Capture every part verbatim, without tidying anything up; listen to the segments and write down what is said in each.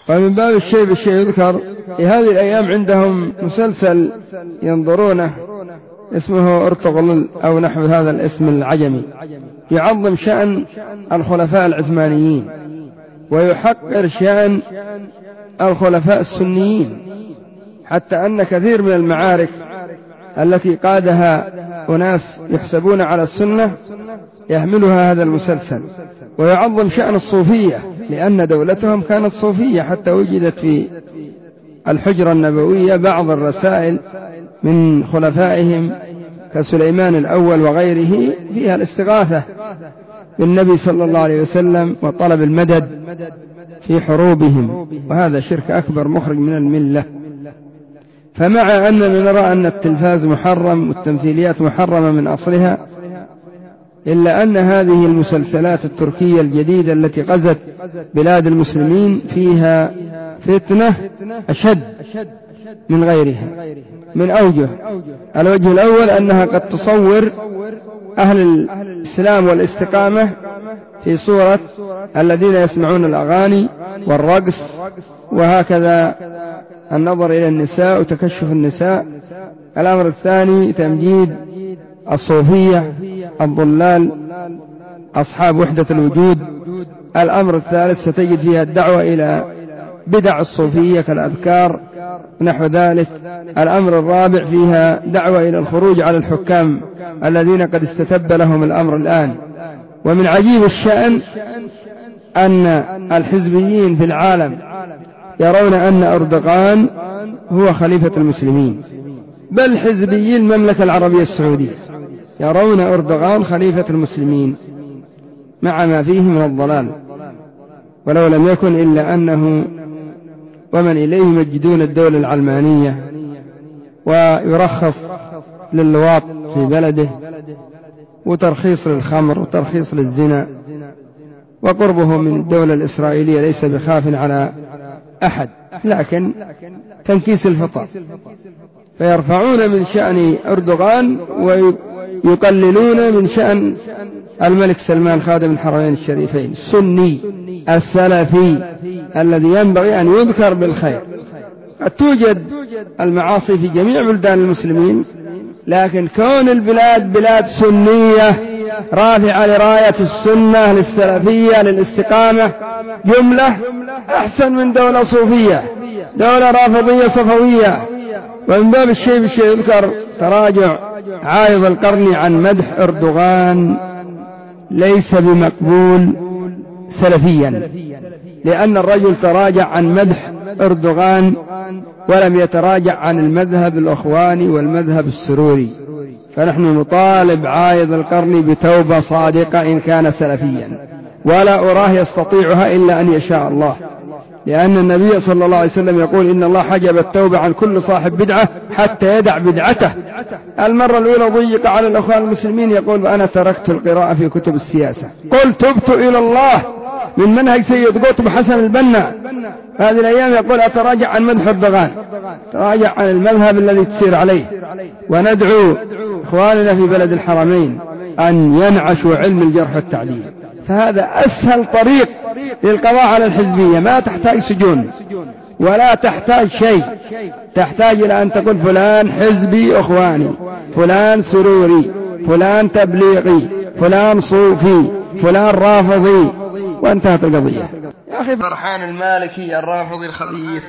ومن باب الشيء بالشيء يذكر في هذه الأيام عندهم مسلسل ينظرونه اسمه أرطغرل أو نحو هذا الاسم العجمي، يعظم شأن الخلفاء العثمانيين ويحقر شأن الخلفاء السنيين، حتى أن كثير من المعارك التي قادها أناس يحسبون على السنة يحملها هذا المسلسل. ويعظم شأن الصوفية، لأن دولتهم كانت صوفية، حتى وجدت في الحجرة النبوية بعض الرسائل من خلفائهم كسليمان الأول وغيره فيها الاستغاثة بالنبي صلى الله عليه وسلم وطلب المدد في حروبهم، وهذا شرك أكبر مخرج من الملة. فمع أننا نرى أن التلفاز محرم والتمثيليات محرمة من أصلها، إلا أن هذه المسلسلات التركية الجديدة التي غزت بلاد المسلمين فيها فتنة أشد من غيرها من أوجه. الوجه الأول أنها قد تصور أهل الإسلام والاستقامة في صورة الذين يسمعون الأغاني والرقص وهكذا النظر إلى النساء وتكشف النساء. الأمر الثاني تمجيد الصوفية الضلال أصحاب وحدة الوجود. الأمر الثالث ستجد فيها الدعوة إلى بدع الصوفية كالأذكار نحو ذلك. الأمر الرابع فيها دعوة إلى الخروج على الحكام الذين قد استتب لهم الأمر الآن. ومن عجيب الشأن أن الحزبيين في العالم يرون أن أردوغان هو خليفة المسلمين، بل حزبيي المملكة العربية السعودية يرون أردوغان خليفة المسلمين مع ما فيه من الضلال، ولو لم يكن إلا أنه ومن إليه يمجدون الدولة العلمانية ويرخص للواط في بلده وترخيص للخمر وترخيص للزنا، وقربه من الدولة الإسرائيلية ليس بخاف على أحد، لكن تنكيس الفطر. فيرفعون من شأن أردوغان ويقللون من شأن الملك سلمان خادم الحرمين الشريفين السني السلفي الذي ينبغي أن يذكر بالخير. قد توجد المعاصي في جميع بلدان المسلمين، لكن كون البلاد بلاد سنية رافعة لراية السنة للسلفية للاستقامة جملة أحسن من دولة صوفية دولة رافضية صفوية. ومن باب الشيء بالشيء يذكر تراجع عايض القرني عن مدح أردوغان ليس بمقبول سلفيا، لأن الرجل تراجع عن مدح أردوغان ولم يتراجع عن المذهب الأخواني والمذهب السروري. فنحن نطالب عايض القرني بتوبة صادقة إن كان سلفيا، ولا أراه يستطيعها إلا أن يشاء الله، لأن النبي صلى الله عليه وسلم يقول إن الله حجب التوبة عن كل صاحب بدعة حتى يدع بدعته. المرة الأولى ضيق على الأخوان المسلمين يقول أنا تركت القراءة في كتب السياسة، قل تبت إلى الله من منهج سيد قطب حسن البنا. هذه الأيام يقول أتراجع عن مدح أردوغان، تراجع عن المذهب الذي تسير عليه. وندعو إخواننا في بلد الحرمين أن ينعشوا علم الجرح والتعديل، فهذا أسهل طريق للقضاء على الحزبية، ما تحتاج سجون ولا تحتاج شيء، تحتاج إلى أن تقول فلان حزبي أخواني، فلان سروري، فلان تبليغي، فلان صوفي، فلان رافضي، وانتهت القضية. يا أخي فرحان المالكي الرافضي الخبيث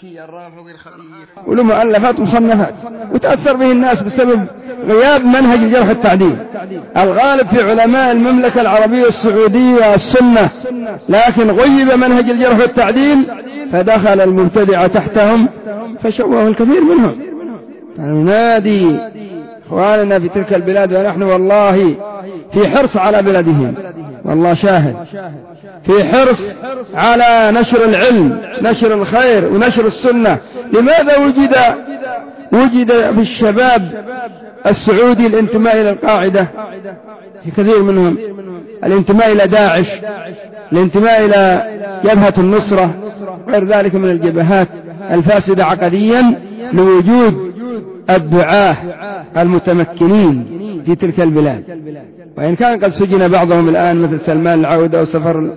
وله مؤلفات مصنفات وتأثر به الناس بسبب غياب منهج الجرح والتعديل. الغالب في علماء المملكة العربية السعودية السنة، لكن غيب منهج الجرح والتعديل فدخل المبتدعة تحتهم فشوهوا الكثير منهم. فننادي إخواننا في تلك البلاد، ونحن والله في حرص على بلدهم، والله شاهد، في حرص على نشر العلم نشر الخير ونشر السنة. لماذا وجد وجد في الشباب السعودي الانتماء إلى القاعدة في كثير منهم، الانتماء إلى داعش، الانتماء إلى جبهة النصرة، غير ذلك من الجبهات الفاسدة عقديا، لوجود الدعاة المتمكنين في تلك البلاد. وإن كان قد سجن بعضهم الآن مثل سلمان العودة وسفر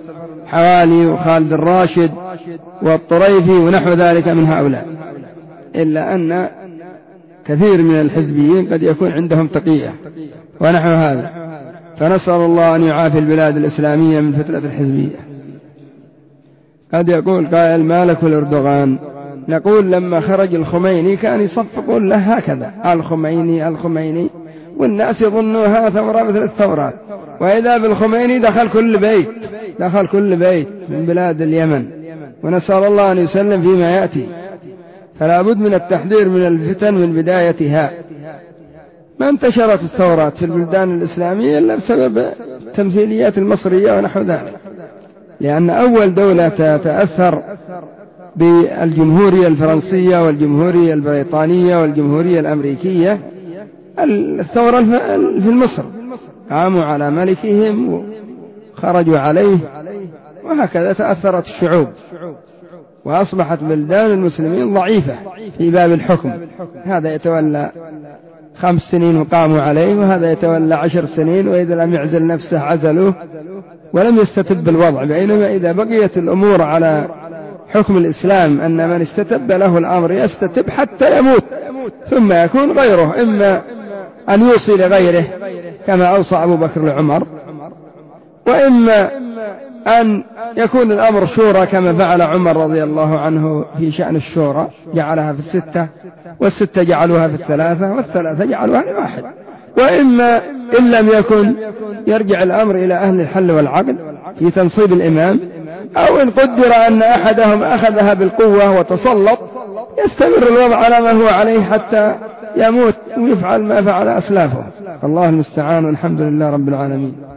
حوالي وخالد الراشد والطريفي ونحو ذلك من هؤلاء، إلا أن كثير من الحزبيين قد يكون عندهم تقية ونحو هذا، فنسأل الله أن يعافي البلاد الإسلامية من فتنة الحزبية. قد يقول قائل: ما لك الأردوغان؟ نقول لما خرج الخميني كان يصفقون له هكذا: الخميني الخميني، والناس يظنوها ثورة مثل الثورات، وإذا بالخميني دخل كل بيت دخل كل بيت من بلاد اليمن، ونسأل الله أن يسلم فيما يأتي. فلا بد من التحذير من الفتن من بدايتها. ما انتشرت الثورات في البلدان الإسلامية إلا بسبب التمثيليات المصرية ونحو ذلك، لأن أول دولة تتأثر بالجمهورية الفرنسية والجمهورية البريطانية والجمهورية الأمريكية الثورة في مصر، قاموا على ملكهم وخرجوا عليه، وهكذا تأثرت الشعوب، وأصبحت بلدان المسلمين ضعيفة في باب الحكم. هذا يتولى خمس سنين وقاموا عليه، وهذا يتولى عشر سنين، وإذا لم يعزل نفسه عزلوه ولم يستتب الوضع. بينما إذا بقيت الأمور على حكم الإسلام أن من استتب له الأمر يستتب حتى يموت، ثم يكون غيره إما أن يوصي لغيره كما أوصى أبو بكر لعمر، وإما أن يكون الأمر شورى كما فعل عمر رضي الله عنه في شأن الشورى، جعلها في الستة، والستة جعلوها في الثلاثة، والثلاثة جعلوها لواحد. وإما إن لم يكن يرجع الأمر إلى أهل الحل والعقد في تنصيب الإمام، أو إن قدر أن أحدهم أخذها بالقوة وتسلط يستمر الوضع على ما هو عليه حتى يموت ويفعل ما فعل أسلافه. الله المستعان، والحمد لله رب العالمين.